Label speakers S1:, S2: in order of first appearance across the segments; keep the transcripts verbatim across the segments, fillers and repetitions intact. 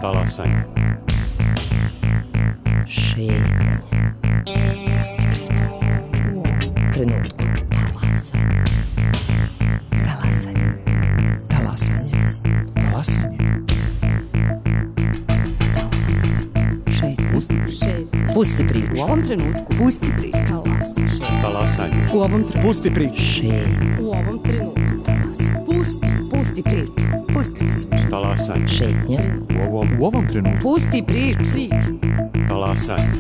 S1: Talasanje.
S2: Šetnje. Pusti priču. U ovom trenutku. Talasanje. Talasanje.
S3: Talasanje. Talasanje.
S2: Šetnje. Pusti priču.
S4: U ovom trenutku. Pusti priču.
S1: Talasanje.
S4: U ovom trenutku.
S3: Pusti priču.
S2: Šetnje.
S4: U ovom trenutku.
S2: Talasanje.
S4: Pusti. Pusti priču. Pusti priču.
S1: Talasanje.
S2: Šetnje.
S1: U ovom,
S3: U ovom trenutku.
S4: Pusti priču. Priču.
S1: talasanje.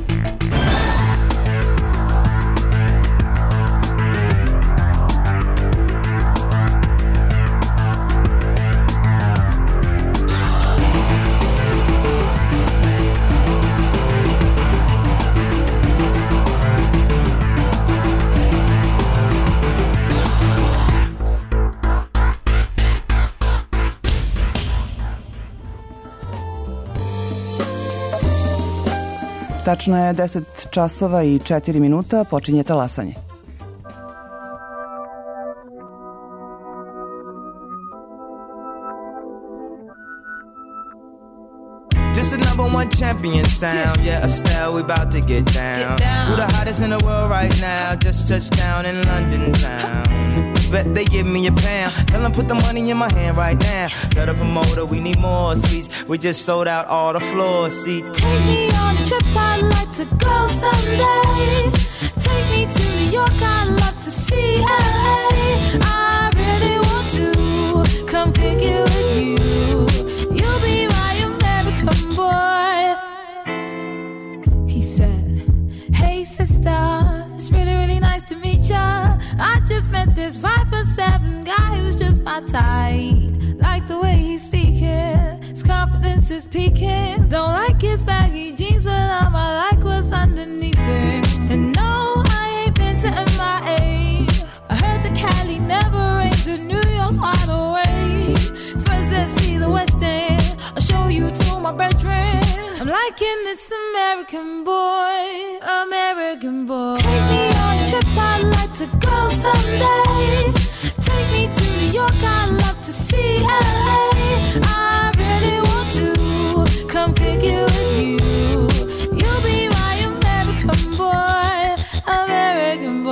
S5: Tačno je deset časova i četiri minuta, počinje talasanje.
S6: This is number one champion sound. Yeah, Estelle, we about to get down. Who the hottest in the world right now? Just touched down in London town. Bet they give me a pound. Tell them put the money in my hand right now. Set up a motor, we need more seats. We just sold out all the floor seats.
S7: Take me on a trip, I'd like to go someday. Take me to New York, I'd love to see L A. I really want to come pick you with you. You'll be my American boy. He said, hey sister, it's really, really nice to meet ya. I just met this five foot seven guy who's just my type. Like the way he's speaking, his confidence is peaking. Don't like his baggy jeans, but I'ma like what's underneath it. And no, I ain't been to M I A. I heard the Cali never rains, and New York's wide awake. First, let's see the West End. I'll show you to my bedroom. I'm liking this American boy, American boy. Take me on a trip, I'd like to go someday. Take me to New York, I'd love to see L A. I really want to come pick you with you. You'll be my American boy, American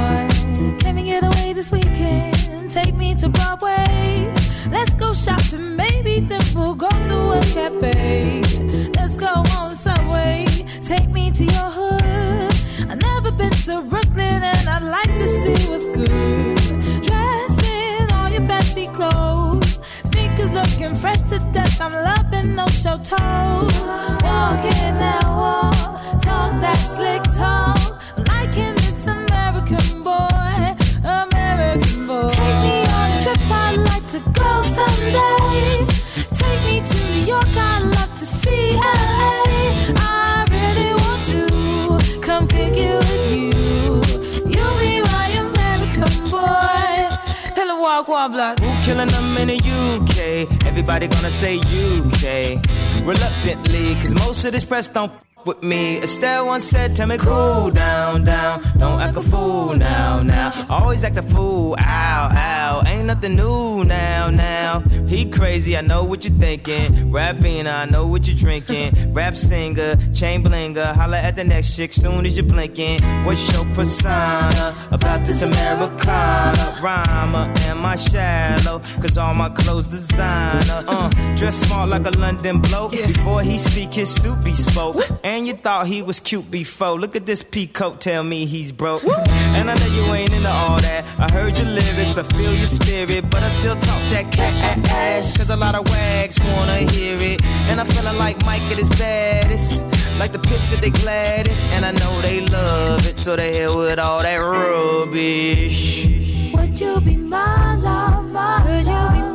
S7: boy. Can we get away this weekend? Take me to Broadway. Let's go shopping, maybe then we'll go to a cafe. Let's go on the subway. Take me to your hood. I've never been to Brooklyn and I'd like to see what's good. Dressed in all your fancy clothes, sneakers looking fresh to death. I'm loving no show toes. Walking that walk, talk that slick talk. I'm liking this American boy, American boy. Take me on a trip, I'd like to go someday. Take me to New York, I'd love to see L A. I really want to come pick you with you. You'll be my American boy. Tell him walk one block.
S6: Who killing them in the U K? Everybody gonna say U K. Reluctantly, cause most of this press don't f- with me. Estelle once said, tell me cool down, down. Don't act a fool now, now. Always act a fool, ow, ow. Ain't nothing new now, now. He crazy, I know what you're thinking. Rapping, I know what you're drinking. Rap singer, chain blinger. Holla at the next chick soon as you're blinking. What's your persona about this Americana? Rhymer, am I shallow? Cause all my clothes designer. Uh, dress smart like a London bloke. Before he speak, his suit be spoke. And you thought he was cute before. Look at this peacoat, tell me he's broke. And I know you ain't into all that. I heard your lyrics, I feel your spirit. But I still talk that cat ass. Cause a lot of wags wanna hear it. And I'm feeling like Mike at his baddest. Like the Pips at they gladdest. And I know they love it, so they hell with all that rubbish.
S7: Would you be my love, my Would you be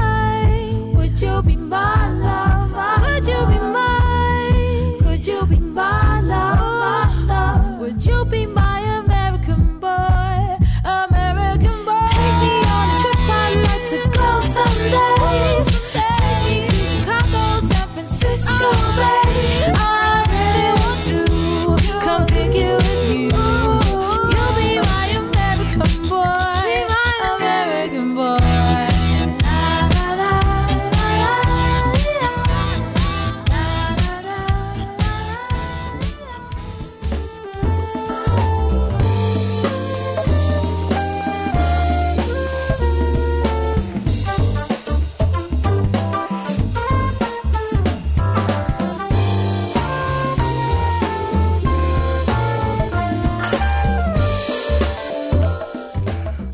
S7: mine? Would you be my love, my Would you be mine? Could you be my love, my love? Would you be my American boy, American boy? Take me on a trip, I'd like to go someday. Take me to Chicago, San Francisco, Bay. I really want to come pick you with you. You'll be my American boy.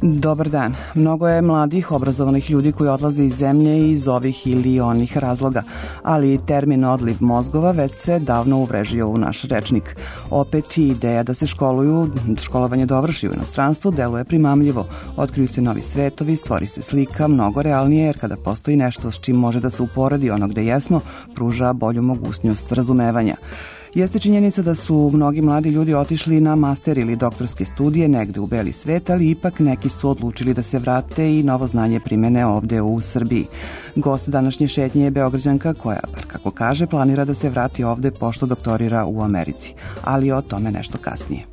S5: Dobar dan. Mnogo je mladih, obrazovanih ljudi koji odlaze iz zemlje iz ovih ili onih razloga, ali termin odliv mozgova već se davno uvrežio u naš rečnik. Opet i ideja da se školuju, školovanje dovrši u inostranstvu deluje primamljivo. Otkriju se novi svetovi, stvori se slika, mnogo realnije, jer kada postoji nešto s čim može da se uporedi ono gde jesmo, pruža bolju mogućnost razumevanja. Jeste činjenica da su mnogi mladi ljudi otišli na master ili doktorske studije negde u beli svet, ali ipak neki su odlučili da se vrate i novo znanje primene ovde u Srbiji. Gost današnje šetnje je Beograđanka koja, bar kako kaže, planira da se vrati ovde pošto doktorira u Americi. Ali o tome nešto kasnije.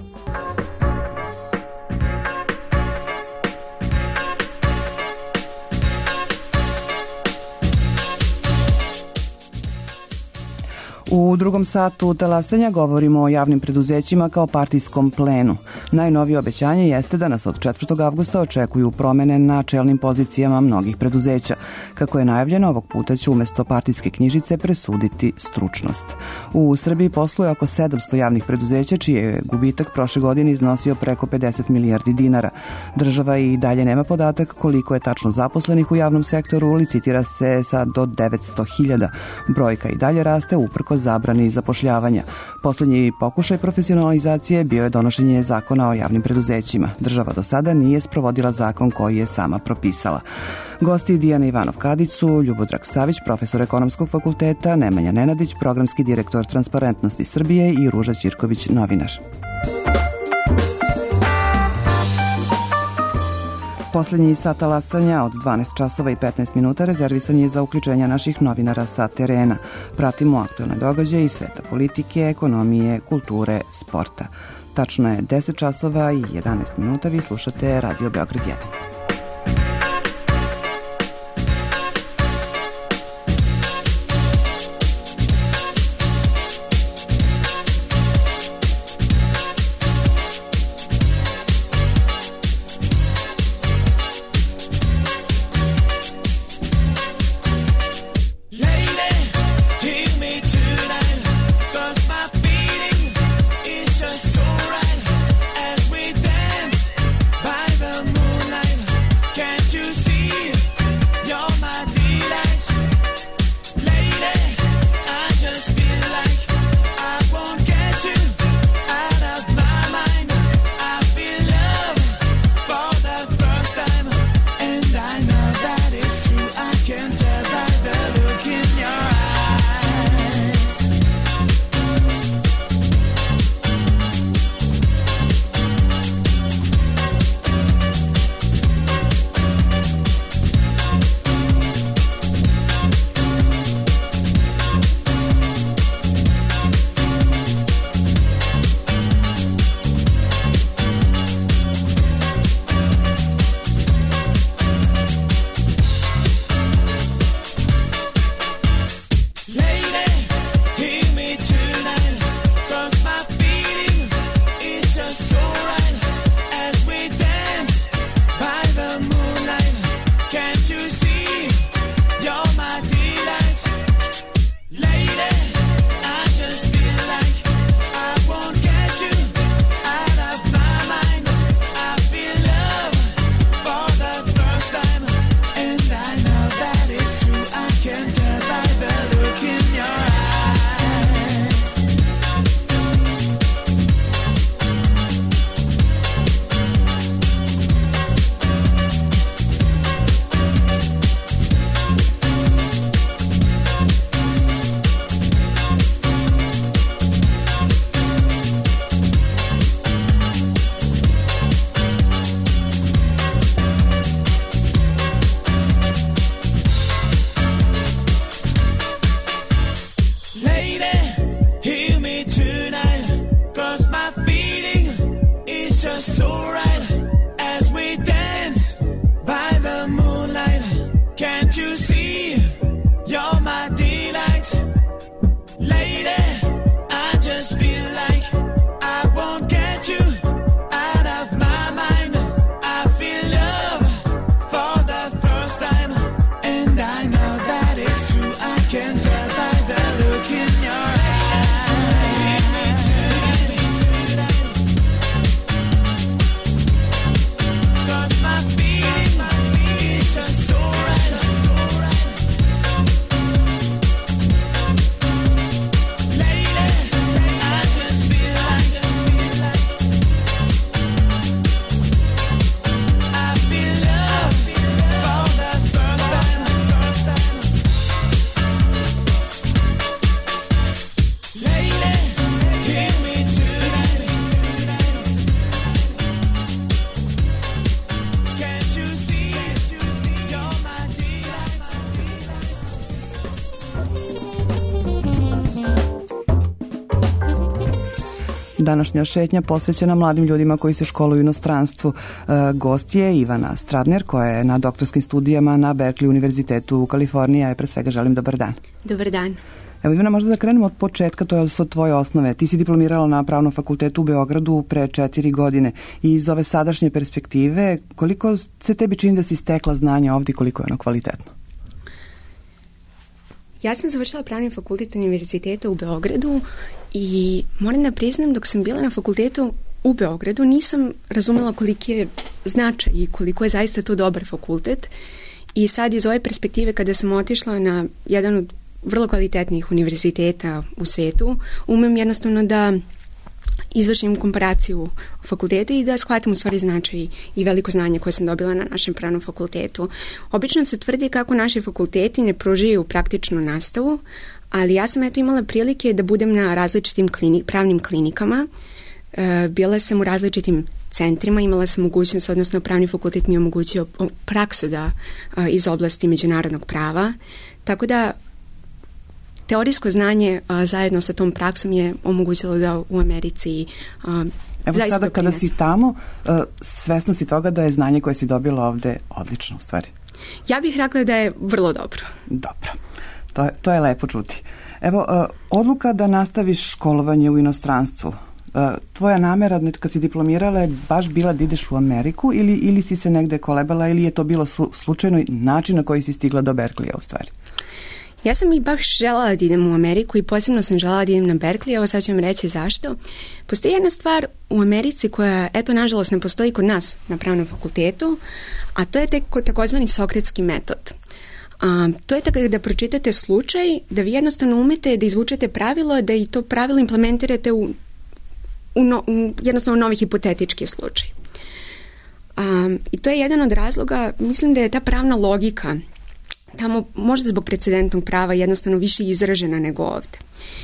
S5: U drugom satu talasanja govorimo o javnim preduzećima kao partijskom plenu. Najnovije obećanje jeste da nas od četvrtog avgusta očekuju promene na čelnim pozicijama mnogih preduzeća. Kako je najavljeno, ovog puta će umesto partijske knjižice presuditi stručnost. U Srbiji posluje oko sedamsto javnih preduzeća, čiji je gubitak prošle godine iznosio preko pedeset milijardi dinara. Država i dalje nema podatak koliko je tačno zaposlenih u javnom sektoru, licitira se sa do devetsto hiljada. Brojka i dalje raste uprko zabrani zapošljavanja. Poslednji pokušaj profesionalizacije bio je donošenje zakona o javnim preduzećima. Država do sada nije sprovodila zakon koji je sama propisala. Gosti Dijana Ivanov-Kadić su Ljubodrag Savić, profesor Ekonomskog fakulteta, Nemanja Nenadić, programski direktor Transparentnosti Srbije i Ruža Ćirković, novinar. Poslednji sat talasanja od dvanaest časova i petnaest minuta rezervisan je za uključenja naših novinara sa terena. Pratimo aktuelne događaje iz sveta politike, ekonomije, kulture, sporta. Tačno je deset časova i jedanaest minuta. Vi slušate Radio Beograd jedan.
S8: By the moonlight
S5: Današnja šetnja posvećena mladim ljudima koji se školuju u inostranstvu. Gost je Ivana Stradner, koja je na doktorskim studijama na Berkeley univerzitetu u Kaliforniji. Ja je pre svega želim dobar dan.
S8: Dobar dan.
S5: Evo Ivana, možda da krenemo od početka, to je od tvoje osnove. Ti si diplomirala na Pravnom fakultetu u Beogradu pre četiri godine i iz ove sadašnje perspektive, koliko se tebi čini da si stekla znanje ovdje i koliko je ono kvalitetno?
S8: Ja sam završila Pravni fakultet univerziteta u Beogradu i moram da priznam, dok sam bila na fakultetu u Beogradu nisam razumela koliki je značaj i koliko je zaista to dobar fakultet. I sad iz ove perspektive kada sam otišla na jedan od vrlo kvalitetnih univerziteta u svetu, umem jednostavno da izvršim komparaciju fakulteta i da shvatim u stvari značaj i veliko znanje koje sam dobila na našem pravnom fakultetu. Obično se tvrdi kako naši fakulteti ne pružaju praktičnu nastavu, ali ja sam eto imala prilike da budem na različitim klini, pravnim klinikama. E, bila sam u različitim centrima, imala sam mogućnost, odnosno pravni fakultet mi je omogućio praksu da a, iz oblasti međunarodnog prava, tako da teorijsko znanje a, zajedno sa tom praksom je omogućilo da u Americi a,
S5: Evo sada kada si tamo, a, svesna si toga da je znanje koje si dobila ovde odlično u stvari.
S8: Ja bih rekla da je vrlo dobro.
S5: Dobro, to je, to je lepo čuti. Evo, a, odluka da nastaviš školovanje u inostranstvu, a, tvoja namera kad si diplomirala je baš bila da ideš u Ameriku ili, ili si se negde kolebala ili je to bilo su, slučajno način na koji si stigla do Berkeleya u stvari?
S8: Ja sam i baš željela da idem u Ameriku i posebno sam željela da idem na Berkeley, evo sad ću vam reći zašto. Postoji jedna stvar u Americi koja, eto, nažalost ne postoji kod nas na pravnom fakultetu, a to je tek takozvani sokratski metod. A, to je tako da pročitate slučaj, da vi jednostavno umete da izvučete pravilo, da i to pravilo implementirate u, u, no, u jednostavno novi hipotetički slučaj. A, I to je jedan od razloga, mislim da je ta pravna logika tamo možda zbog precedentnog prava jednostavno više izražena nego ovde.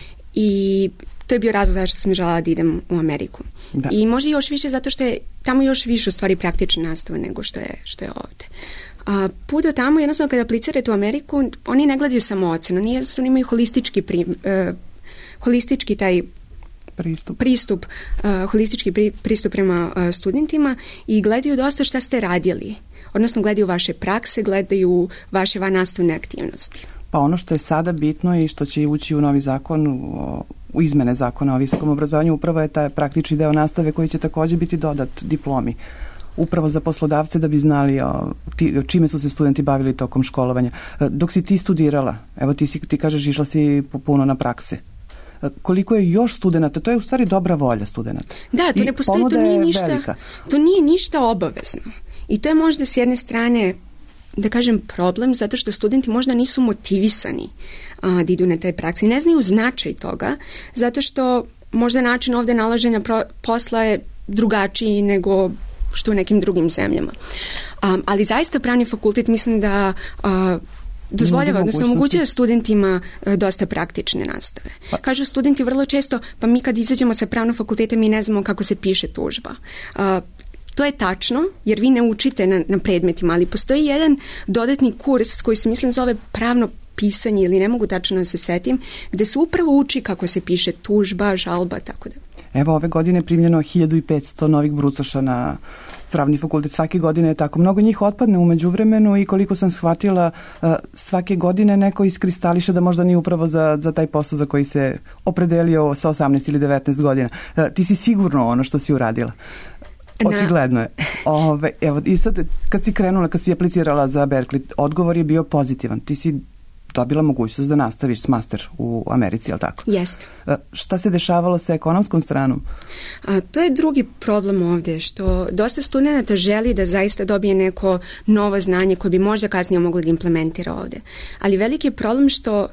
S8: I to je bio razlog zašto sam željela da idem u Ameriku. Da. I možda još više zato što je tamo još više u stvari praktične nastave nego što je, što je ovde. A, put do tamo, jednostavno kada aplicirate u Ameriku, oni ne gledaju samo ocenu, oni jednostavno imaju holistički, pri, uh, holistički taj pristup, pristup uh, holistički pri, pristup prema uh, studentima i gledaju dosta šta ste radili. Odnosno gledaju vaše prakse, gledaju vaše vannastavne aktivnosti.
S5: Pa ono što je sada bitno i što će ući u novi zakon, u, u izmene zakona o visokom obrazovanju, upravo je taj praktični deo nastave koji će također biti dodat diplomi. Upravo za poslodavce da bi znali o, ti, čime su se studenti bavili tokom školovanja. Dok si ti studirala, evo ti, si, ti kažeš išla si puno na prakse. Koliko je još studenata, to je u stvari dobra volja studenata.
S8: Da, to ne postoji, to nije ništa, to nije ništa obavezno. I to je možda s jedne strane, da kažem, problem, zato što studenti možda nisu motivisani a, da idu na taj praksi. Ne znaju značaj toga, zato što možda način ovde nalaženja pro, posla je drugačiji nego što u nekim drugim zemljama. A, ali zaista pravni fakultet mislim da a, dozvoljava, odnosno omogućava studentima a, dosta praktične nastave. Pa. Kažu studenti vrlo često, pa mi kad izađemo sa pravnog fakulteta mi ne znamo kako se piše tužba. A, To je tačno, jer vi ne učite na, na predmetima, ali postoji jedan dodatni kurs koji se mislim zove pravno pisanje ili ne mogu tačno da se setim, gde se upravo uči kako se piše tužba, žalba, tako da.
S5: Evo ove godine je primljeno hiljadu i petsto novih brucoša na pravni fakultet. Svake godine je tako. Mnogo njih otpadne u međuvremenu i koliko sam shvatila, svake godine neko iskristališe da možda nije upravo za, za taj posao za koji se opredelio sa osamnaest ili devetnaest godina. Ti si sigurno ono što si uradila. Očigledno je. Ove, evo, i sad kad si krenula, kad si aplicirala za Berkeley, odgovor je bio pozitivan. Ti si dobila mogućnost da nastaviš master u Americi, je li tako?
S8: Jeste.
S5: Šta se dešavalo sa ekonomskom stranom?
S8: A, to je drugi problem ovde, što dosta studenta želi da zaista dobije neko novo znanje koje bi možda kasnije mogli da implementira ovde. Ali veliki je problem što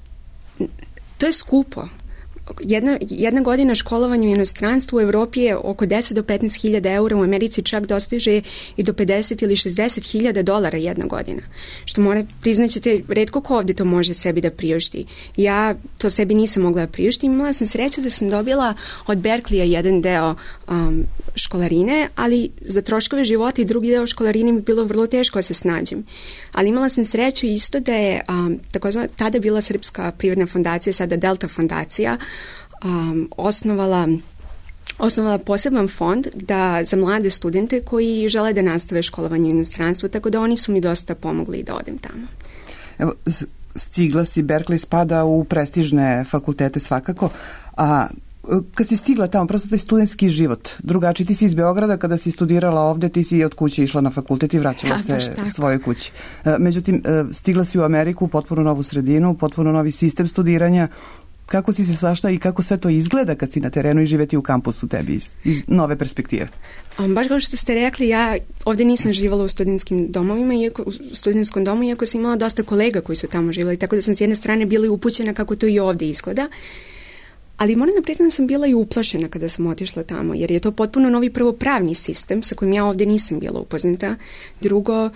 S8: to je skupo. Jedna, jedna godina školovanja u inostranstvu u Evropi je oko deset do petnaest hiljada eura, u Americi čak dostiže i do pedeset ili šezdeset hiljada dolara jedna godina. Što mora, priznaćete, retko ko ovde to može sebi da priušti. Ja to sebi nisam mogla da priušti. Imala sam sreću da sam dobila od Berkeleya jedan deo um, školarine, ali za troškove života i drugi deo školarine mi bilo vrlo teško da se snađem. Ali imala sam sreću isto da je um, takozvana, tada bila Srpska privredna fondacija, sada Delta fondacija, um, osnovala osnovala poseban fond da za mlade studente koji žele da nastave školovanje u inostranstvu, tako da oni su mi dosta pomogli da odem tamo.
S5: Evo, stigla si, Berkeley spada u prestižne fakultete svakako, a kad si stigla tamo, prosto taj studentski život, drugačiji, ti si iz Beograda, kada si studirala ovde, ti si od kuće išla na fakultet i vraćala
S8: ja,
S5: se svojoj kući. Međutim, stigla si u Ameriku, potpuno novu sredinu, potpuno novi sistem studiranja. Kako si se sašla i kako sve to izgleda kad si na terenu i živeti u kampusu tebi iz, iz nove perspektive?
S8: Um, baš kao što ste rekli, ja ovde nisam živala u studentskim domovima, iako, u studentskom domu, iako sam imala dosta kolega koji su tamo živjeli, tako da sam s jedne strane bila upućena kako to i ovde izgleda. Ali moram da priznam da sam bila i uplašena kada sam otišla tamo, jer je to potpuno novi prvo pravni sistem sa kojim ja ovde nisam bila upoznata. Drugo,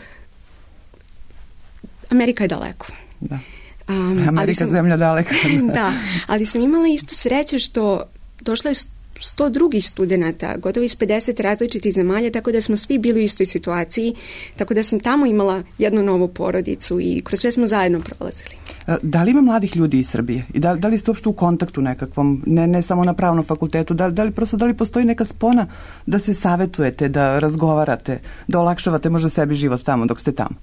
S8: Amerika je daleko.
S5: Da.
S8: Um,
S5: Amerika
S8: sam,
S5: zemlja daleka.
S8: Da, ali sam imala isto sreće što došla je sto drugih studenata, gotovo iz pedeset različitih zemalja, tako da smo svi bili u istoj situaciji, tako da sam tamo imala jednu novu porodicu i kroz sve smo zajedno prolazili.
S5: Da li ima mladih ljudi iz Srbije? I da, da li ste uopšte u kontaktu nekakvom, ne, ne samo na pravnom fakultetu, da, da li prosto da li postoji neka spona da se savetujete, da razgovarate, da olakšavate možda sebi život tamo dok ste tamo?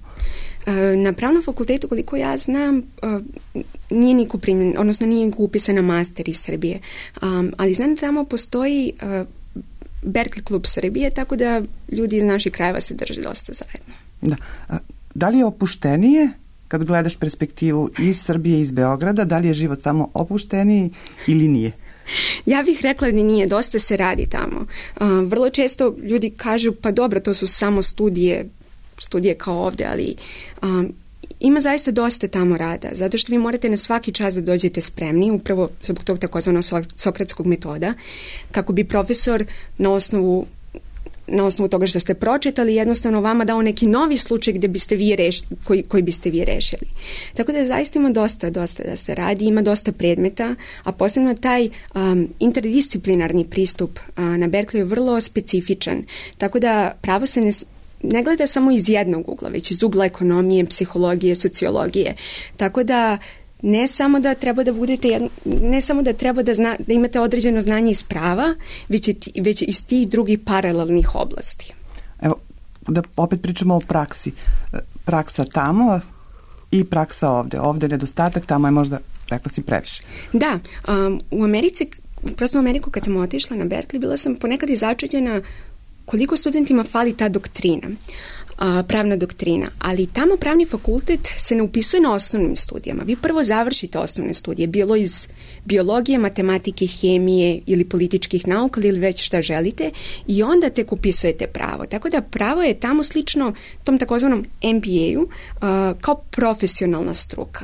S8: Na pravnom fakultetu, koliko ja znam, nije niko primjen, odnosno nije niko upisan na master iz Srbije, um, ali znam da tamo postoji uh, Berkeley klub Srbije, tako da ljudi iz naših krajeva se drže dosta zajedno.
S5: Da. Da li je opuštenije kad gledaš perspektivu iz Srbije i iz Beograda, da li je život tamo opušteniji ili nije?
S8: Ja bih rekla da nije, dosta se radi tamo. Uh, vrlo često ljudi kažu, pa dobro, to su samo studije, studije kao ovde, ali um, ima zaista dosta tamo rada, zato što vi morate na svaki čas da dođete spremni, upravo zbog tog takozvanog sokratskog metoda, kako bi profesor na osnovu na osnovu toga što ste pročitali, jednostavno vama dao neki novi slučaj gde biste vi reš, koji, koji biste vi rešili. Tako da zaista ima dosta, dosta da se radi, ima dosta predmeta, a posebno taj um, interdisciplinarni pristup uh, na Berkeley je vrlo specifičan. Tako da pravo se ne ne gleda samo iz jednog ugla, već iz ugla ekonomije, psihologije, sociologije. Tako da ne samo da treba da budete jedno, ne samo da treba da, zna, da imate određeno znanje iz prava, već, je, već iz tih drugih paralelnih oblasti.
S5: Evo, da opet pričamo o praksi. Praksa tamo i praksa ovde. Ovde je nedostatak, tamo je možda, rekla si, previše.
S8: Da, um, u Americi, prosto u Ameriku kad sam otišla na Berkeley, bila sam ponekad i začuđena koliko studentima fali ta doktrina, pravna doktrina, ali tamo pravni fakultet se ne upisuje na osnovnim studijama. Vi prvo završite osnovne studije, bilo iz biologije, matematike, hemije ili političkih nauka ili već šta želite i onda tek upisujete pravo. Tako da pravo je tamo slično tom takozvanom M B A-u kao profesionalna struka.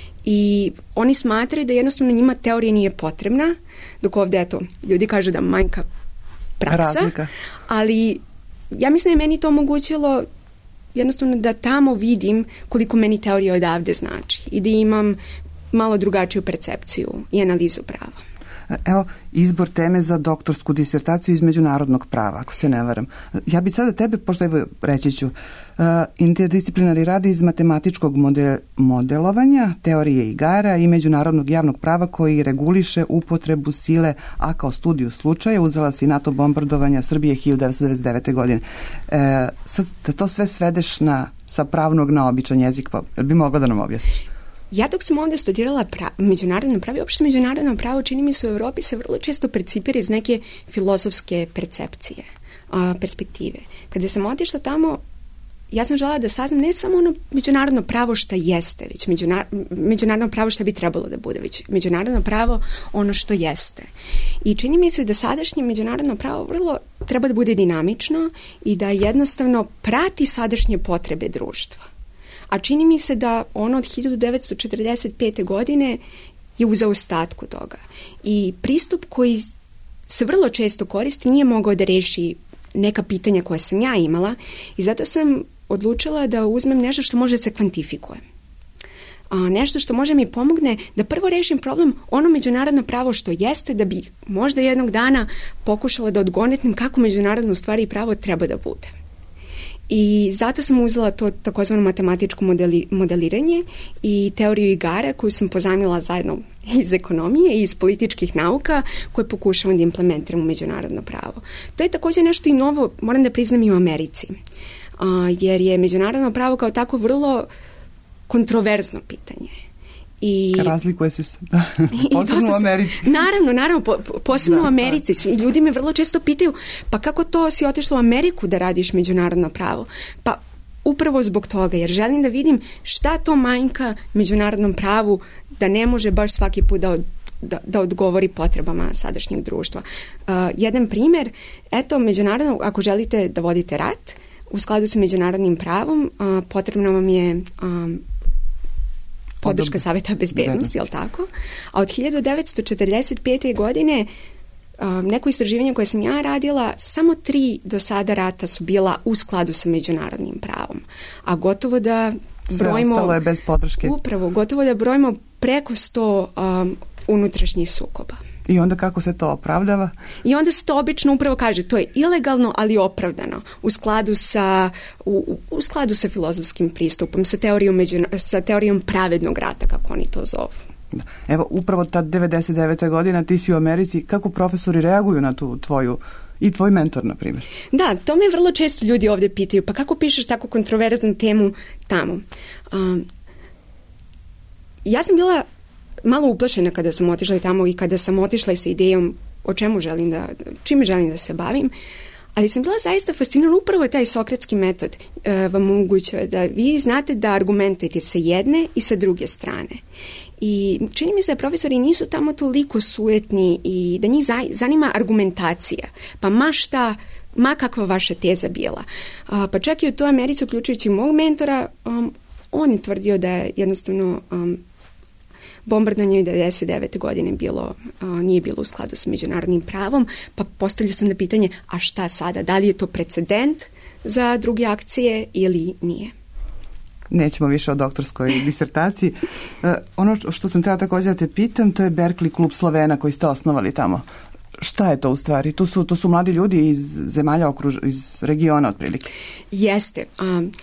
S8: I oni smatraju da jednostavno njima teorija nije potrebna, dok ovde, eto, ljudi kažu da manjka praksa, razlika. Ali ja mislim da je meni to omogućilo jednostavno da tamo vidim koliko meni teorija odavde znači i da imam malo drugačiju percepciju i analizu prava.
S5: Evo, izbor teme za doktorsku disertaciju iz međunarodnog prava, ako se ne varam. Ja bih sada tebe, pošto evo reći ću, uh, interdisciplinarni rad iz matematičkog mode, modelovanja, teorije igara i međunarodnog javnog prava koji reguliše upotrebu sile, a kao studiju slučaja uzela si NATO bombardovanja Srbije hiljadu devetsto devedeset devete. godine. Uh, sad da to sve svedeš na, sa pravnog na običan jezik, pa bi mogla da nam objasniš?
S8: Ja dok sam ovde studirala pra, međunarodno pravo, uopšte međunarodno pravo čini mi se u Evropi se vrlo često percipira iz neke filozofske percepcije, a, perspektive. Kada sam otišla tamo, ja sam želela da saznam ne samo ono međunarodno pravo šta jeste, već međunar, međunarodno pravo šta bi trebalo da bude, već međunarodno pravo ono što jeste. I čini mi se da sadašnje međunarodno pravo vrlo treba da bude dinamično i da jednostavno prati sadašnje potrebe društva. A čini mi se da ono od hiljadu devetsto četrdeset pete. godine je u zaostatku toga. I pristup koji se vrlo često koristi nije mogao da reši neka pitanja koja sam ja imala i zato sam odlučila da uzmem nešto što može da se kvantifikuje. A, nešto što može mi pomogne da prvo rešim problem ono međunarodno pravo što jeste, da bi možda jednog dana pokušala da odgonetnem kako međunarodno stvari i pravo treba da bude. I zato sam uzela to takozvano matematičko modeli, modeliranje i teoriju igara koju sam pozajmila zajedno iz ekonomije i iz političkih nauka koje pokušavam da implementiram u međunarodno pravo. To je također nešto i novo, moram da priznam, i u Americi. Uh, jer je međunarodno pravo kao tako vrlo kontroverzno pitanje. I
S5: razlikuje se posebno u Americi.
S8: Naravno, naravno, po, posebno da, u Americi. I ljudi me vrlo često pitaju, pa kako to si otišla u Ameriku da radiš međunarodno pravo? Pa upravo zbog toga, jer želim da vidim šta to manjka međunarodnom pravu da ne može baš svaki put da od, Da, da odgovori potrebama sadašnjeg društva. Uh, jedan primjer, eto, međunarodno, ako želite da vodite rat, u skladu sa međunarodnim pravom, uh, potrebno vam je um, podrška Saveta bezbednosti, jel tako? A od hiljadu devetsto četrdeset pete. godine um, neko istraživanje koje sam ja radila, samo tri do sada rata su bila u skladu sa međunarodnim pravom. A gotovo da brojimo...
S5: Sve ostalo je bez podrške.
S8: Upravo, gotovo da brojimo preko sto um, unutrašnjih sukoba.
S5: I onda kako se to opravdava?
S8: I onda se to obično upravo kaže, to je ilegalno, ali opravdano, u skladu sa, u, u skladu sa filozofskim pristupom, sa teorijom, među, sa teorijom pravednog rata, kako oni to zovu.
S5: Da. Evo, upravo ta devedeset devete. godina, ti si u Americi, kako profesori reaguju na tu tvoju i tvoj mentor, na primjer?
S8: Da, to me vrlo često ljudi ovdje pitaju, pa kako pišeš tako kontroverznu temu tamo? Um, ja sam bila malo uplašena kada sam otišla tamo i kada sam otišla sa idejom o čemu želim da, čime želim da se bavim, ali sam bila zaista fascinirana. Upravo taj sokratski metod uh, vam omogućuje da vi znate da argumentujete sa jedne i sa druge strane. I čini mi se da profesori nisu tamo toliko sujetni i da njih zanima argumentacija. Pa ma šta, ma kakva vaša teza bila. Uh, pa čak i u toj Americi, uključujući mog mentora, um, on je tvrdio da je jednostavno um, bombardovanje devedeset devete. godine bilo, uh, nije bilo u skladu sa međunarodnim pravom, pa postavlja sam na pitanje, a šta sada? Da li je to precedent za druge akcije ili nije?
S5: Nećemo više o doktorskoj disertaciji. Uh, ono što sam htjela također da te pitam, to je Berkeley klub Slovena koji ste osnovali tamo. Šta je to u stvari? To su, to su mladi ljudi iz zemalja okruž, iz regiona otprilike.
S8: Jeste. Um,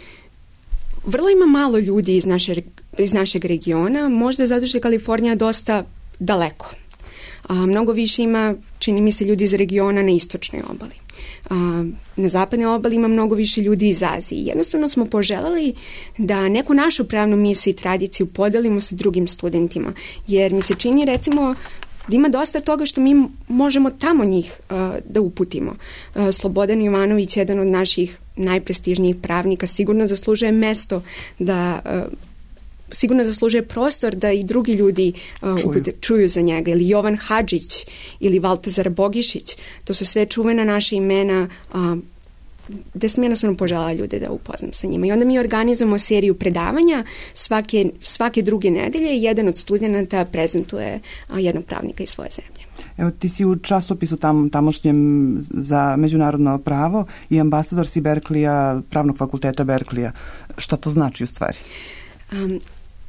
S8: vrlo ima malo ljudi iz, naše, iz našeg regiona, možda zato što je Kalifornija dosta daleko. A, mnogo više ima, čini mi se, ljudi iz regiona na istočnoj obali. A, na zapadnoj obali ima mnogo više ljudi iz Azije. Jednostavno smo poželjeli da neku našu pravnu misiju i tradiciju podelimo sa drugim studentima, jer mi se čini, recimo, da ima dosta toga što mi možemo tamo njih uh, da uputimo. Uh, Slobodan Jovanović, jedan od naših najprestižnijih pravnika, sigurno zaslužuje mesto da uh, sigurno zaslužuje prostor da i drugi ljudi uh, čuju. Upute, čuju za njega. Ili Jovan Hadžić ili Valtazar Bogišić. To su sve čuvena naša imena uh, gde sam jednostavno poželjela ljude da upoznam sa njima. I onda mi organizujemo seriju predavanja svake, svake druge nedelje i jedan od studenata prezentuje a, jednog pravnika iz svoje zemlje.
S5: Evo, ti si u časopisu tam, tamošnjem za međunarodno pravo i ambasador si Berkeleya, pravnog fakulteta Berkeleya. Šta to znači u stvari?
S8: Um,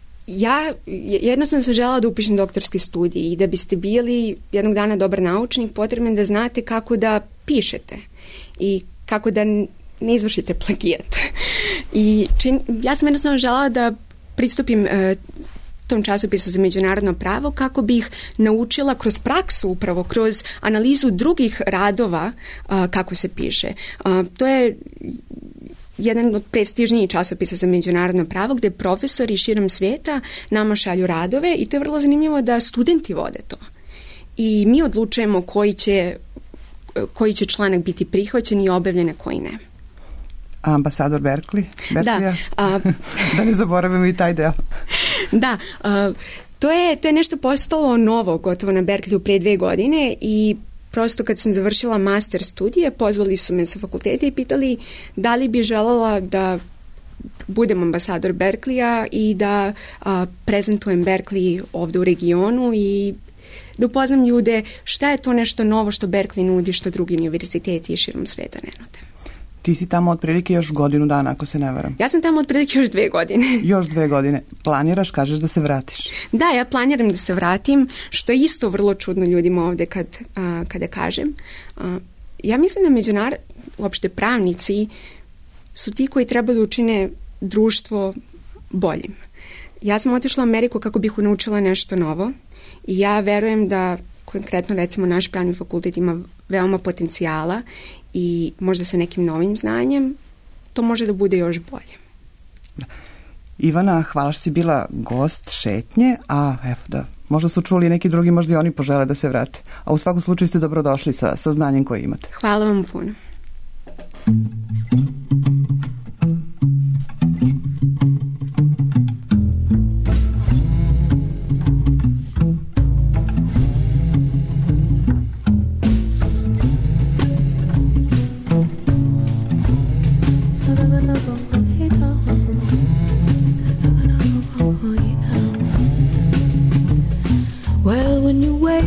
S8: ja jednostavno sam željela da upišem doktorski studij i da biste bili jednog dana dobar naučnik, potrebno da znate kako da pišete i kako da ne izvršite plagijat. I čin, ja sam jednostavno željela da pristupim e, tom časopisu za međunarodno pravo kako bih naučila kroz praksu, upravo kroz analizu drugih radova a, kako se piše. A, to je jedan od prestižnijih časopisa za međunarodno pravo gdje profesori širom svijeta nama šalju radove i to je vrlo zanimljivo da studenti vode to. I mi odlučujemo koji će koji će članak biti prihvaćen i objavljen, a koji ne.
S5: A ambasador Berkeley?
S8: Da. A,
S5: da ne zaboravimo i taj deo.
S8: Da, a, to, je, to je nešto postalo novo gotovo na Berkeleyu prije dve godine i prosto kad sam završila master studije, pozvali su me sa fakulteta i pitali da li bi željela da budem ambasador Berkeleya i da a, prezentujem Berkeley ovdje u regionu i da upoznam ljude šta je to nešto novo što Berkeley nudi, što drugi univerziteti i širom sveta ne nude.
S5: Ti si tamo otprilike još godinu dana, ako se ne varam.
S8: Ja sam tamo otprilike još dve godine.
S5: Još dve godine. Planiraš, kažeš da se vratiš?
S8: Da, ja planiram da se vratim, što je isto vrlo čudno ljudima ovdje kad, a, kada kažem. A, ja mislim da međunar, uopšte pravnici su ti koji treba da učine društvo boljim. Ja sam otišla u Ameriku kako bih naučila nešto novo i ja verujem da konkretno recimo naš pravni fakultet ima veoma potencijala i možda sa nekim novim znanjem to može da bude još bolje.
S5: Ivana, hvala što si bila gost šetnje, a evo da, možda su čuli neki drugi, možda i oni požele da se vrate. A u svakom slučaju ste dobrodošli sa, sa znanjem koje imate.
S8: Hvala vam puno.
S7: Well, when you wake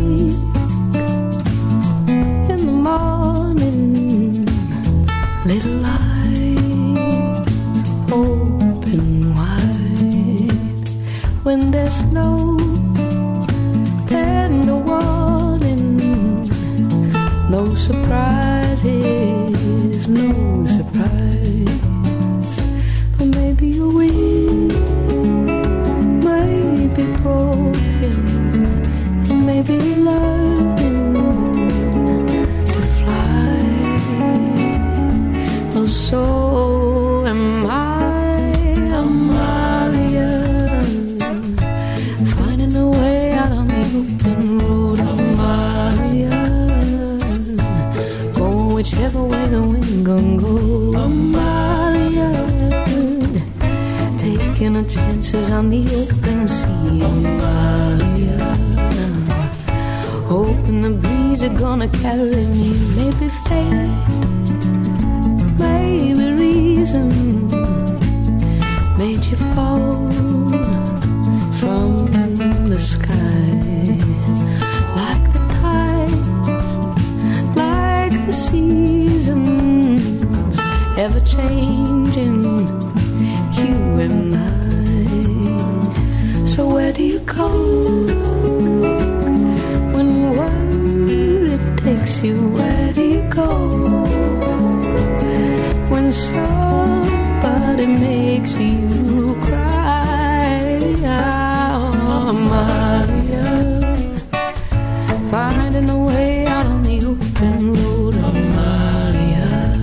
S7: in the morning, little eyes open wide. When there's no tender warning, no surprises, no surprise. But maybe your wings may be broken, maybe learning to fly. Well, so am I, Amalia, finding a way out on the open road, Amalia, going whichever way the wind gon' go, Amalia, taking the chances on the open sea, Amalia, hoping the breeze are gonna carry me. Maybe fate, maybe reason made you fall from the sky. Like the tides, like the seasons, ever changing, you and I. So where do you go takes you? Where do you go when somebody makes you cry? Oh, Maria, finding a way out on the open road, oh, Maria,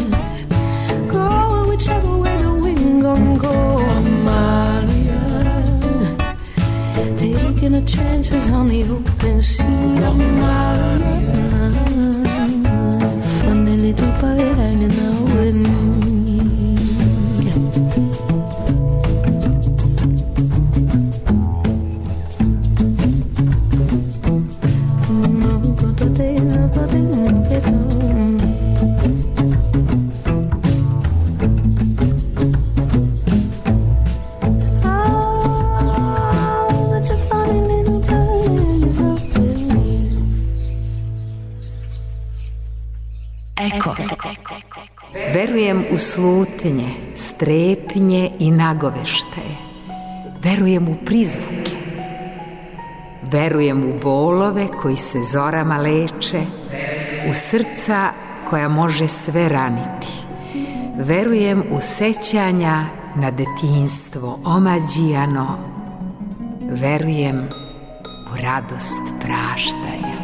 S7: going whichever way the wind gon' go, oh, Maria, taking the chances on the open sea, oh, Maria. Funny little boy hanging out with me.
S2: Verujem u slutnje, strepnje i nagoveštaje. Verujem u prizvuke. Verujem u bolove koji se zorama leče, u srca koja može sve raniti. Verujem u sećanja na detinjstvo omađijano. Verujem u radost praštanja.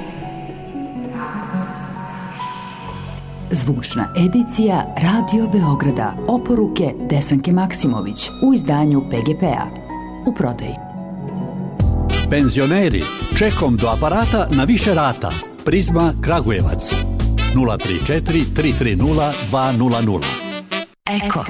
S9: Zvučna edicija Radio Beograda, oporuke Desanke Maksimović u izdanju P G P-a. U prodaji.
S10: Penzioneri, čekom do aparata na više rata. Prizma Kragujevac. nula tri četiri tri tri nula dva nula nula.
S9: Eko.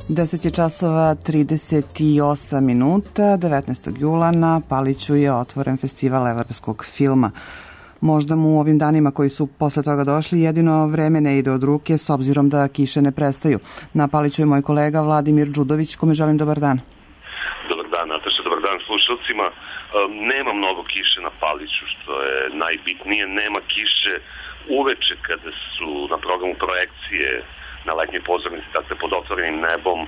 S5: deset je časova trideset osam minuta, devetnaestog jula na Paliću je otvoren festival evropskog filma. Možda mu u ovim danima koji su posle toga došli jedino vreme ne ide od ruke s obzirom da kiše ne prestaju. Na Paliću je moj kolega Vladimir Đudović, kome želim dobar dan.
S11: Dobar dan, Nataša, dobar dan slušalcima. Nema mnogo kiše na Paliću, što je najbitnije. Nema kiše uveče kada su na programu projekcije na letnjoj pozornici, dakle pod otvorenim nebom,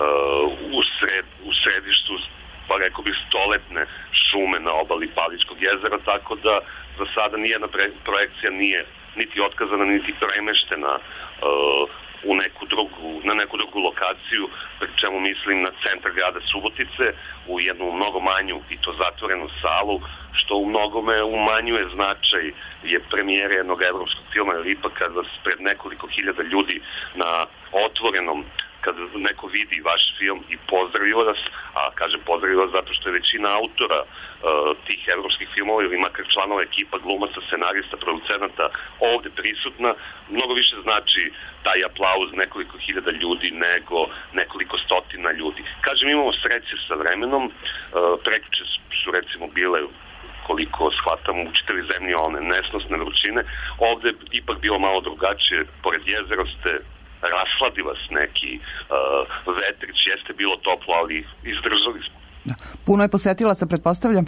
S11: u, sred, u središtu, pa rekao bih, stoletne šume na obali Palićkog jezera, tako da za sada nijedna projekcija nije niti otkazana, niti premeštena uh, u neku drugu, na neku drugu lokaciju, pri čemu mislim na centar grada Subotice, u jednu mnogo manju i to zatvorenu salu, što u mnogome umanjuje značaj je premijere jednog evropskog filma, jer ipak kad vas pred nekoliko hiljada ljudi na otvorenom, kad neko vidi vaš film i pozdravi vas, a kažem pozdravi vas zato što je većina autora uh, tih evropskih filmova ili makar članova ekipa, glumaca, scenarista, producenata ovde prisutna, mnogo više znači taj aplauz nekoliko hiljada ljudi nego nekoliko stotina ljudi. Kažem, imamo sreće sa vremenom, uh, prekjuče su recimo bile, koliko shvatam, u čitavi zemlji one nesnosne vrućine, ovde ipak bilo malo drugačije, pored jezera ste rasladi vas neki uh, vetrić, jeste bilo toplo, ali izdržali smo.
S5: Da. Puno je posetilaca, pretpostavljam?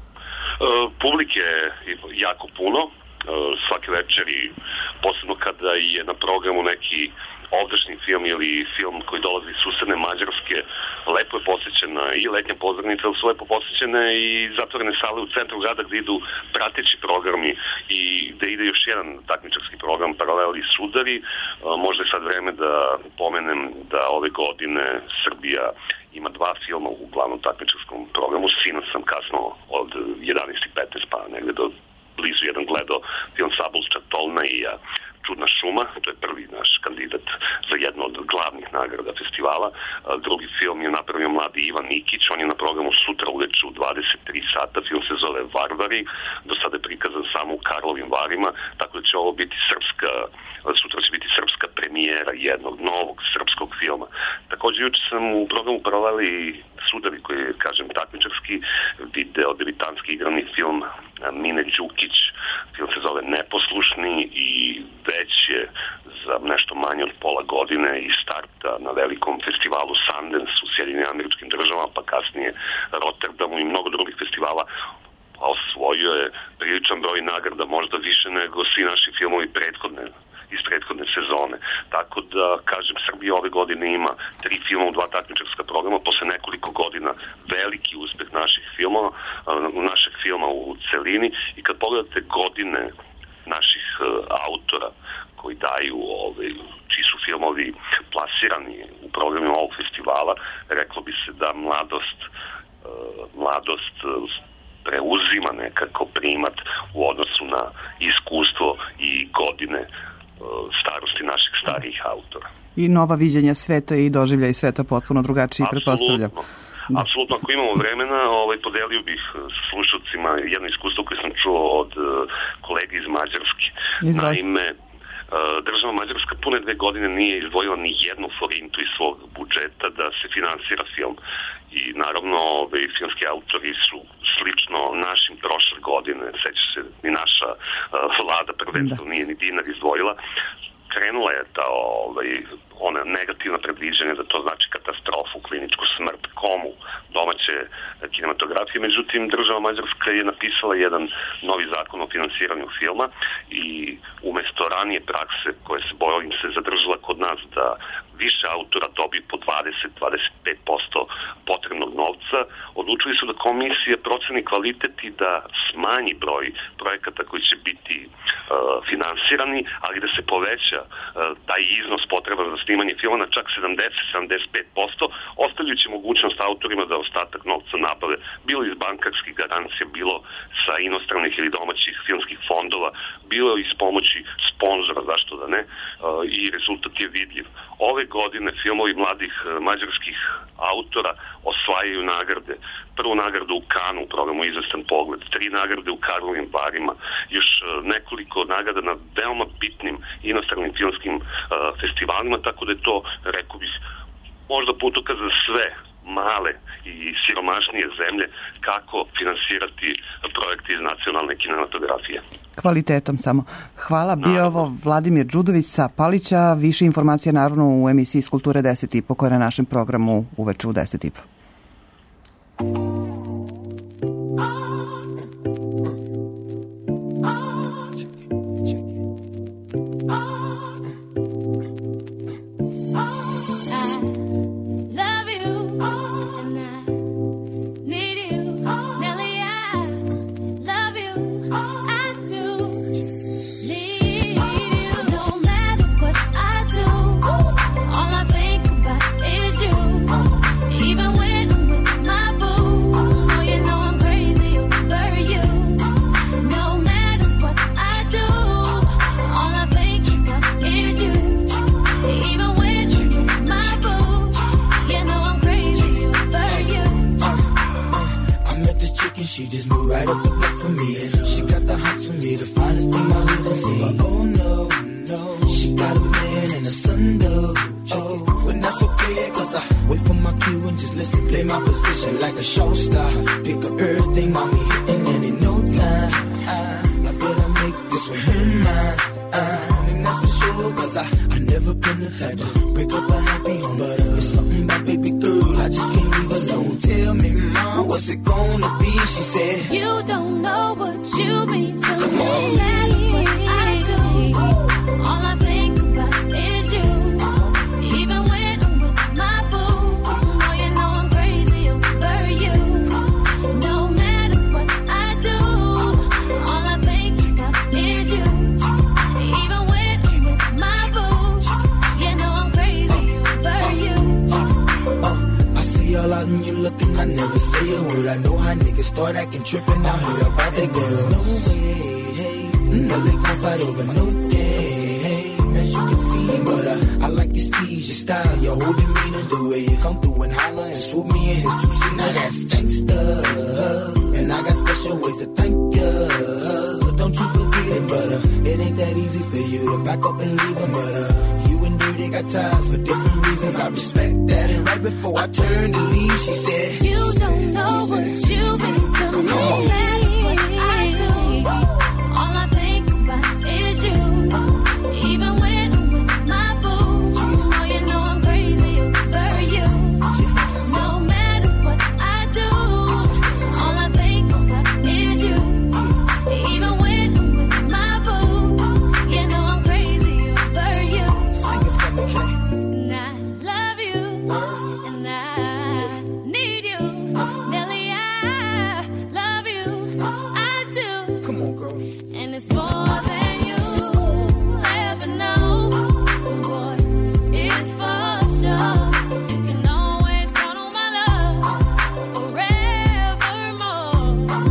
S11: Uh, publike je jako puno, uh, svake večeri, posebno kada je na programu neki ovdašnji film ili film koji dolazi iz susedne Mađarske, lepo je posjećena i letnja pozornica, ali su lepo posjećene i zatvorene sale u centru grada gde idu prateći programi i gde ide još jedan takmičarski program, Paraleli sudari. Možda je sad vreme da pomenem da ove godine Srbija ima dva filma u glavnom takmičarskom programu. Sinoć sam kasno od jedanaest i petnaest pa negde do blizu jedan gledao film Sabulča Tolna i ja Čudna šuma, to je prvi naš kandidat za jednu od glavnih nagrada festivala. Drugi film je napravio mladi Ivan Nikić, on je na programu sutra uveče u dvadeset tri sata, film se zove Varvari, do sada je prikazan samo u Karlovim Varima, tako da će ovo biti srpska, sutra će biti srpska premijera jednog novog srpskog filma. Također juče sam u programu Paraleli sudari, koji je, kažem, takmičarski, video debitanski igrani film Mine Đukić, film se zove Neposlušni i već je za nešto manje od pola godine i starta na velikom festivalu Sundance u Sjedinjenim Američkim Državama, pa kasnije Rotterdamu i mnogo drugih festivala. Osvojio je priličan broj nagrada, možda više nego svi naši filmovi prethodne iz prethodne sezone. Tako da, kažem, Srbija ove godine ima tri filma u dva takmičarska programa, posle nekoliko godina veliki uspeh naših filmova, našeg filma u celini, i kad pogledate godine naših uh, autora koji daju, ovaj, čiji su filmovi plasirani u programima ovog festivala, reklo bi se da mladost uh, mladost uh, preuzima nekako primat u odnosu na iskustvo i godine starosti naših starijih autora.
S5: I nova viđenja sveta i doživljaj sveta potpuno drugačiji, pretpostavljam.
S11: Da. Apsolutno, ako imamo vremena, ovaj, podelio bih sa slušalcima jedno iskustvo koje sam čuo od uh, kolege iz Mađarske. Izvajte. Naime, uh, država Mađarska pune dve godine nije izdvojila ni jednu forintu iz svog budžeta da se finansira film. I naravno, ovaj, filmski autori su slično našim prošle godine, seća se ni naša uh, vlada prvenstveno nije ni dinar izdvojila, krenula je ta ovaj, ona negativna predviđanja da to znači katastrofu, kliničku smrt, komu domaće kinematografije. Međutim, država Mađarska je napisala jedan novi zakon o finansiranju filma i umesto ranije prakse koje se bojim se zadržala kod nas da više autora dobije po dvadeset do dvadeset pet posto potrebnog novca, odlučili su da komisija proceni kvalitet i da smanji broj projekata koji će biti uh, finansirani, ali da se poveća uh, taj iznos potreban za snimanje filma na čak sedamdeset do sedamdeset pet posto, ostavljajući mogućnost autorima da ostatak novca nabave bilo iz bankarskih garancija, bilo sa inostranih ili domaćih filmskih fondova, bilo iz pomoći sponzora, zašto da ne, uh, i rezultat je vidljiv. Ove godine filmovi mladih mađarskih autora osvajaju nagrade. Prvu nagradu u Kanu, u programu Izvestan pogled, tri nagrade u Karlovim Varima, još nekoliko nagrada na veoma bitnim inostranim filmskim uh, festivalima, tako da je to, rekao bih, možda putokaz za sve male i siromašnije zemlje kako finansirati projekte iz nacionalne kinematografije.
S5: Kvalitetom samo. Hvala. Bio ovo Vladimir Đudović sa Palića. Više informacija naravno u emisiji iz Kulture deset i po koja je na našem programu uveče u deset i po.
S12: She just moved right up the block for me. She got the hots for me, the finest thing my hood has seen. But oh no, no, she got a man and a son though. Oh, when that's okay, cause I wait for my cue and just listen, play my position like a show star. Pick up everything, mommy hitting and in no time. I, I better make this one her mine. Uh, and that's for sure, cause I, I never been the type to break up a happy home. But uh, it's something about baby girl, I just can't leave alone. Tell me, mom, what's it gonna be? She said,
S7: you don't know what you mean to
S12: Come
S7: me.
S12: on.
S7: No matter what I do, all I think about is you. Even when I'm with my boo, oh, you know I'm crazy over you. No matter what I do, all I think about is you. Even when I'm with my boo, you know I'm crazy over you.
S12: Uh, I see all out and you looking, I never say a word. I know how niggas start acting trippin'. I heard about that girl. No way, hey, now they gon' fight over no day, hey, as you can see. But uh, I like your steez, your style, your whole demeanor, the way you come through and holler and swoop me in his two seat. Now that's gangsta, and I got special ways to thank ya. Don't you forget it, but uh, it ain't that easy for you to back up and leave him. But uh, you and Dirty got ties for different reasons. I respect that. And right before I turned to leave, she said,
S7: you don't know what you mean to me. No matter what I do, all I think about is you. Even when I'm with my boo, oh, you know I'm crazy over you. No matter what I do, all I think about is you. Even when I'm with my boo, you know I'm crazy over you.
S12: Sing it for me, Kay.
S7: And I love you, and I need you. Nelly, I love you, I do.
S12: Come on, girl.
S7: And it's more than you ever know. Boy, it's for sure. You can always count on my love forevermore.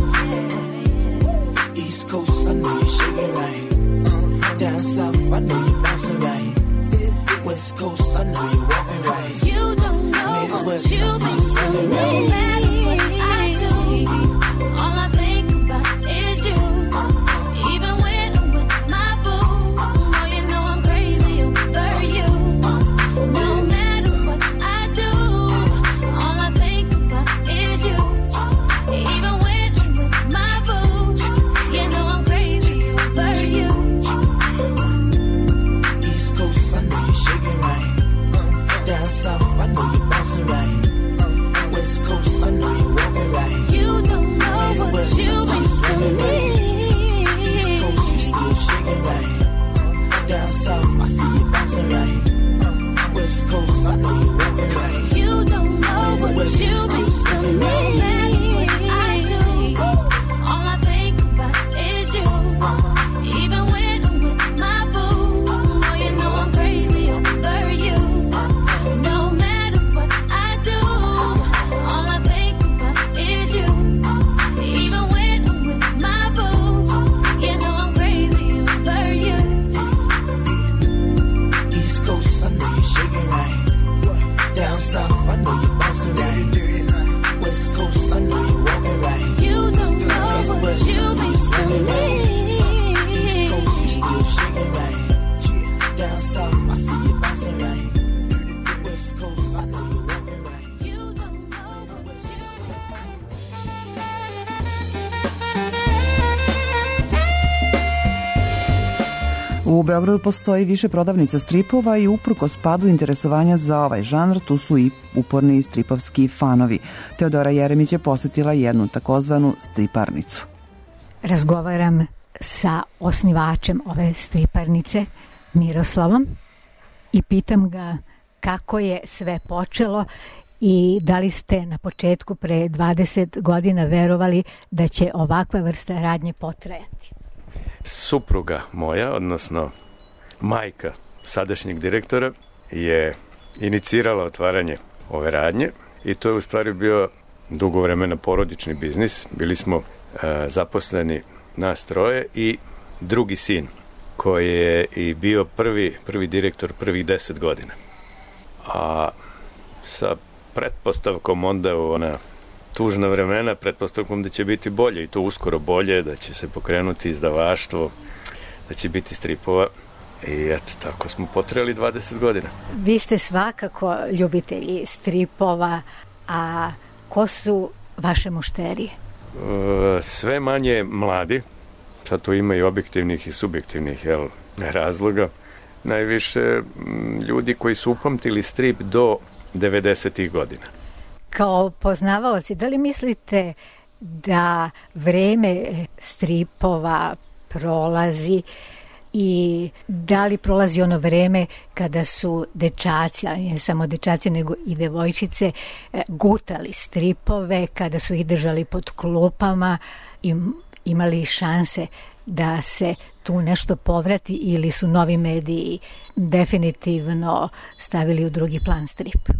S12: East Coast, I know you're shaking right. Down south, I know you're bouncing right. West Coast, I know you're walking right.
S7: You don't know what you mean to me. No matter what I do, all I think about is you. Even when I'm with my boo, oh, you know I'm crazy over you. No matter what I do, all I think about is you. Even when I'm with my boo, you know I'm crazy over you.
S12: East Coast, I know you're shaking right. Down south, I know you're bouncing right. West Coast, I know you're walking right.
S7: You don't know what
S12: Midwest,
S7: you
S12: I
S7: mean
S12: see
S7: to
S12: you
S7: me.
S12: East Coast, you still shaking right. Down south, I see you bouncing right. West Coast, I know you're walking right.
S7: You don't know what
S12: Midwest,
S7: you mean
S12: still
S7: to
S12: singing
S7: me.
S12: right.
S7: I do. All I think about is you. Even when I'm with my boo, oh, you know I'm crazy over you. No matter what I do, all I think about is you. Even when I'm with my boo, you know I'm crazy over you.
S12: East Coast, I know you're shaking right. Down south, I know you're bouncing right.
S5: U Beogradu postoji više prodavnica stripova i uprkos padu interesovanja za ovaj žanr, tu su i uporni stripovski fanovi. Teodora Jeremić je posetila jednu takozvanu striparnicu.
S13: Razgovaram sa osnivačem ove striparnice, Miroslavom, i pitam ga kako je sve počelo i da li ste na početku pre dvadeset godina verovali da će ovakva vrsta radnje potrajati?
S1: Supruga moja, odnosno majka sadašnjeg direktora, je inicirala otvaranje ove radnje i to je u stvari bio dugo vremena porodični biznis. Bili smo e, zaposleni nas troje i drugi sin koji je i bio prvi, prvi direktor prvih deset godina. A sa pretpostavkom onda u ona tužna vremena, pretpostavkom da će biti bolje i to uskoro bolje, da će se pokrenuti izdavaštvo, da će biti stripova i eto, tako smo potrajali dvadeset godina.
S13: Vi ste svakako ljubitelji stripova, a ko su vaše mušterije?
S1: E, sve manje mladi, sad to ima i objektivnih i subjektivnih jel, razloga, najviše ljudi koji su upamtili strip do devedesetih godina.
S13: Kao poznavaoci, da li mislite da vreme stripova prolazi i da li prolazi ono vreme kada su dečaci, ali ne samo dečaci nego i devojčice, gutali stripove, kada su ih držali pod klupama i imali šanse da se tu nešto povrati ili su novi mediji definitivno stavili u drugi plan strip?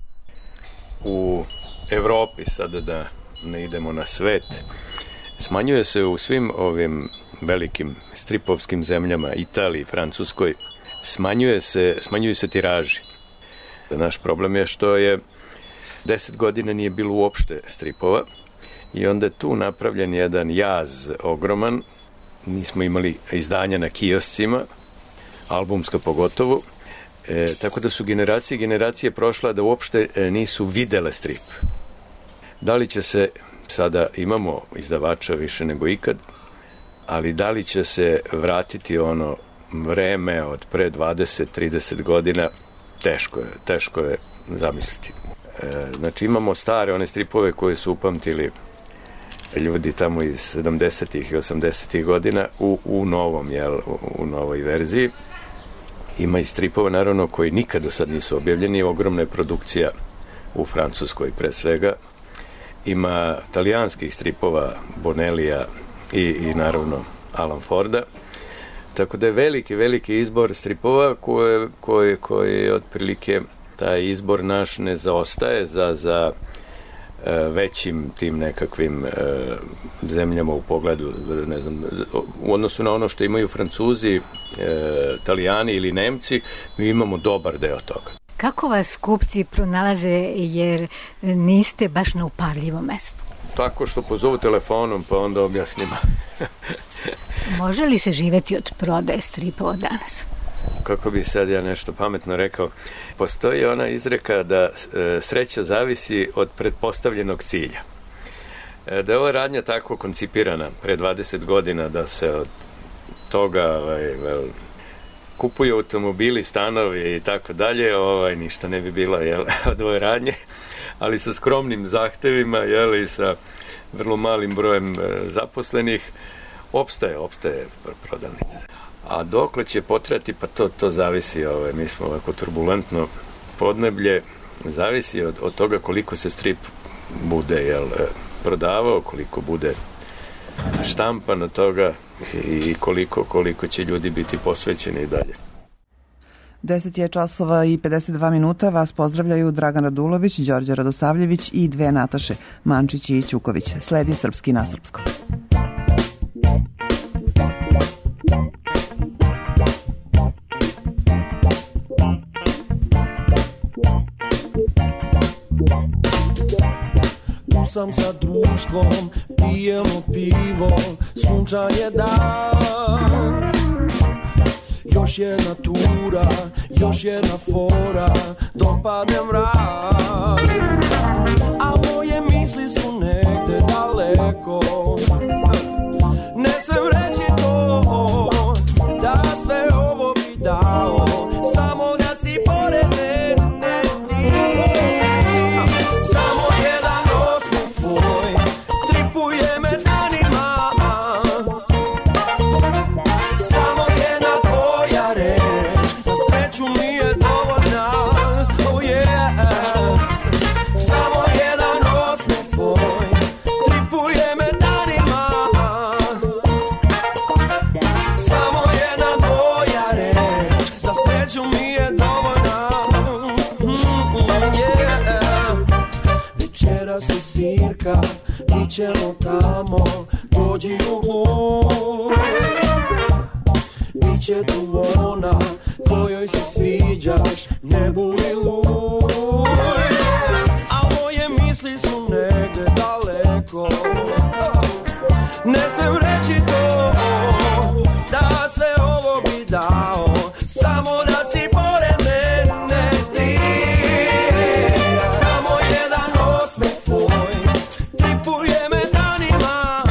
S1: U Evropi, sada da ne idemo na svet, smanjuje se u svim ovim velikim stripovskim zemljama, Italiji, Francuskoj, smanjuje se, smanjuju se tiraži. Naš problem je što je deset godina nije bilo uopšte stripova i onda je tu napravljen jedan jaz ogroman. Nismo imali izdanja na kioscima, albumska pogotovo, e, tako da su generacije i generacije prošla da uopšte e, nisu videle strip. Da li će se, sada imamo izdavača više nego ikad, ali da li će se vratiti ono vreme od pre dvadeset trideset godina, teško je, teško je zamisliti. E, znači imamo stare one stripove koje su upamtili ljudi tamo iz sedamdesetih i osamdesetih godina u, u novom, jel, u, u novoj verziji. Ima i stripova, naravno, koji nikad do sad nisu objavljeni. Ogromna je produkcija u Francuskoj, pre svega. Ima talijanskih stripova, Bonellija i, i naravno Alan Forda. Tako da je veliki, veliki izbor stripova koje, koje, koje otprilike taj izbor naš ne zaostaje za, za većim tim nekakvim e, zemljama u pogledu, ne znam, u odnosu na ono što imaju Francuzi, e, Italijani ili Nemci, mi imamo dobar deo toga.
S13: Kako vas kupci pronalaze jer niste baš na uparljivom mestu?
S1: Tako što pozovu telefonom pa onda objasnimo.
S13: Može li se živeti od prodaje stripova danas?
S1: Kako bi sad ja nešto pametno rekao, postoji ona izreka da e, sreća zavisi od pretpostavljenog cilja. E, da je ova radnja tako koncipirana pre dvadeset godina da se od toga ovaj, vel, kupuju automobili, stanovi i tako dalje, ovaj, ništa ne bi bilo jel, od ove radnje, ali sa skromnim zahtevima jel, i sa vrlo malim brojem e, zaposlenih, opstaje, opstaje prodavnica. A dokle će potrati, pa to, to zavisi, ovaj, mi smo ovako turbulentno podneblje, zavisi od, od toga koliko se strip bude jel, prodavao, koliko bude štampan od toga i koliko, koliko će ljudi biti posvećeni i dalje.
S5: deset je časova i pedeset dva minuta. Vas pozdravljaju Dragan Radulović, Đorđe Radosavljević i dve Nataše, Mančić i Ćuković. Sledi Srpski na srpsko.
S14: Sam sa društvom, pijemo pivo, sunčan je dan. Još jedna tura, još jedna fora, dok padne mrak. A moje misli su negde daleko, ne smem reći to, da sve ovo bi mi ćemo tamo, dođi u glub. Biće tu ona kojoj se sviđaš, ne budi luj. A moje misli su negde daleko, ne smem reći to, da sve ovo bi dao, samo da si pored mene ti. Samo jedan osmeh tvoj tripuje me danima,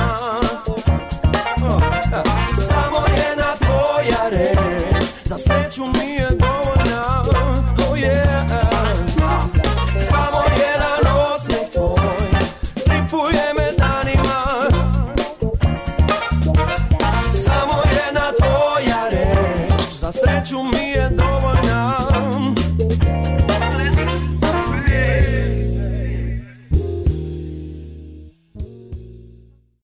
S14: samo jedna tvoja reč za sreću mi je dovoljna. Oh yeah. Samo jedan osmeh tvoj tripuje me danima, samo jedna tvoja reč za sreću mi